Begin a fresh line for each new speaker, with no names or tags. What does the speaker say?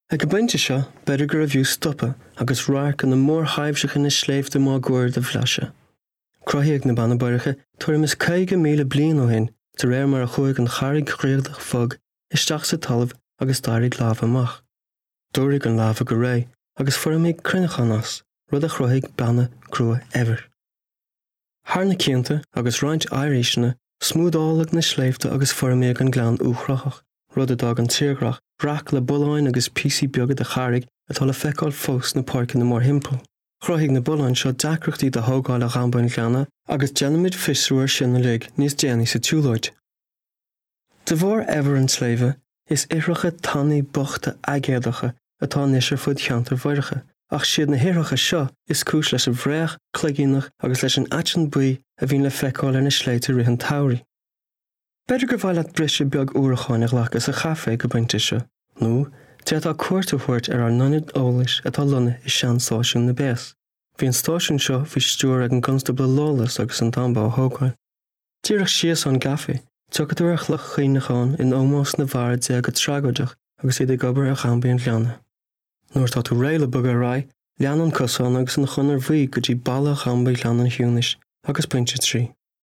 Ag go bainte seo beidir gur a bhiú stoppa agus ráir an na mór haimhseach na sléimh de má gcuir de bhleise. Cruthaíodh na banna bairiche tuairim is 50,000 bliain ó hin tar réir mar a chuaigh an chairg chríochtach fog isteach sa talamh agus dairigh lámh amach. Dúirigh an lámh go ré agus fuair cruineach as rud a chruthaigh banna crua ever. Thar na cinnte agus roinnt airíisina smúdáladh na sléimhte agus fuair an gleann úchrachach rud a dag an tíorgrach brach le buláin agus písí beaga de chairg atá le feicáil fós na páircin na mór himpel. Chruthigh na buláin seo dacreachtaí de thógáil a ghambain gleanna agus genimiid fisrúir sin na lig níos déanaí sa túlóid. De bhór ever an sléimhe is ireacha tannaí bochta agéadacha atá nisir fud cheantar mhairecha, ach siad na hireacha seo is cúis leis a bhréach, cloigínach agus leis an aitan buí a bhín le feicáil ar na sléite rihan tairí. Beidir gur bhaile brise beag uacháin ag lechas a chafé go bainte seo. nó te atá cuairtehuiirt ar nonid ólais atá lunne is sean stáisiún na bés. Bhí an stáisiún seo bhí stúr ag an constable Lawless agus an Tamba ó Hógáil. Díreach sios an gafe, tugadh ar a chluch chuoineáin in ómós na bhar de go trágóideach agus iad gobar a chambíon leanna. Nuair tá tú réile bug a rá, leanan cosán agus an chunar bhí go dtí balla chambí leanan hiúnis agus pointe trí.